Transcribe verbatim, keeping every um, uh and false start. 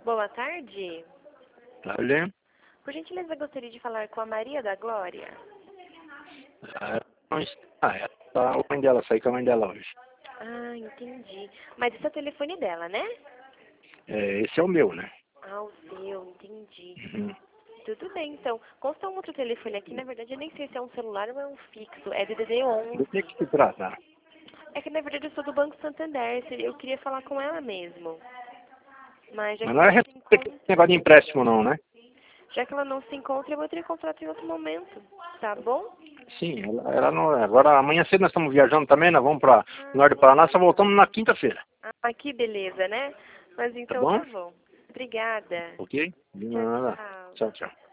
Boa tarde. Tarde. Por gentileza, gostaria de falar com a Maria da Glória. Ah, não está. Ela tá a mãe dela, saí com a mãe dela hoje. Ah, entendi. Mas esse é o telefone dela, né? É, esse é o meu, né? Ah, o seu, entendi. Uhum. Tudo bem, então. Consta um outro telefone aqui, na verdade eu nem sei se é um celular ou é um fixo. É D D D onze. Do que que se trata? É que na verdade eu sou do Banco Santander, seria- eu queria falar com ela mesmo. Mas já Mas que não ela é não se respeito encontra, negócio de empréstimo não, né? já que ela não se encontra, eu vou entrar em contato em outro momento. Tá bom? Sim, ela, ela não... Agora, amanhã cedo nós estamos viajando também, nós vamos para o norte do Paraná, só voltamos na quinta-feira. Ah, que beleza, né? Mas Tá então bom? tá bom. Obrigada. Ok? De Tchau, nada. tchau. Tchau, tchau.